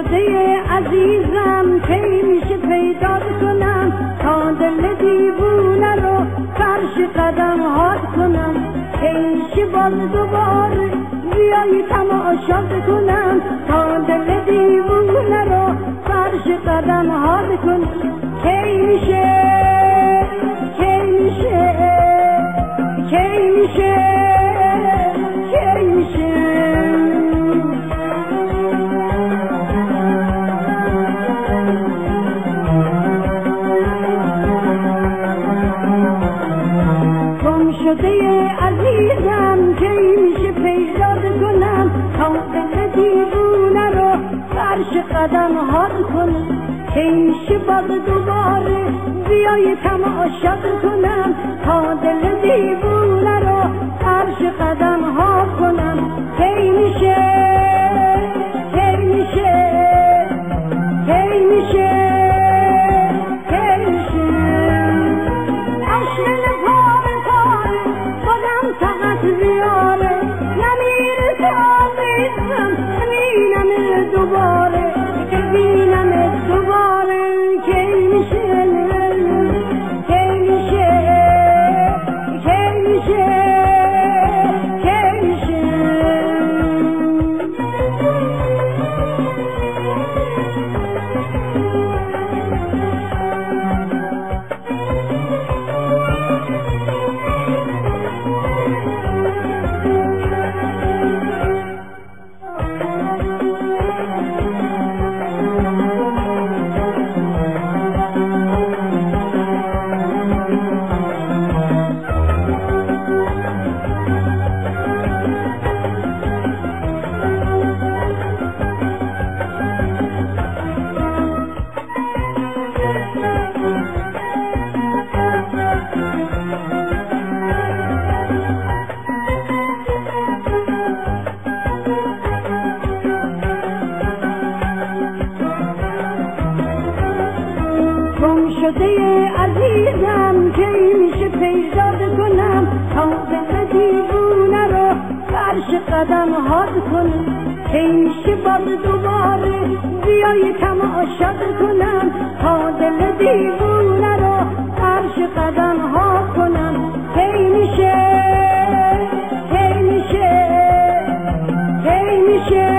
شده عزیزم کی میشه پیدا کنم تا دل دیوونه رو فرش قدم هات کنم کی میشه باز دوباره بیایی تماشات کنم تا دل دیوونه رو فرش قدم هات کنم کی میشه کی میشه کی میشه کی میشه شده عزیزم کی میشه پیدا کنم تا دل دیوونه رو فرش قدم هات کنم کی میشه باز دوباره بیای تماشات کنم تا دل دیوونه رو فرش قدم هات کنم کی میشه کی میشه کی میشه کی میشه عشق فقط زیاره نمیره تا بیستم بینم دوباره که بینم دوباره کی میشه کی میشه کی میشه کی میشه شده عزیزم کی میشه پیدا کنم تا دل دیوونه رو فرش قدم هات کنم کی میشه باز دوباره بیای تماشات کنم تا دل دیوونه رو فرش قدم هات کنم کی میشه کی میشه کی میشه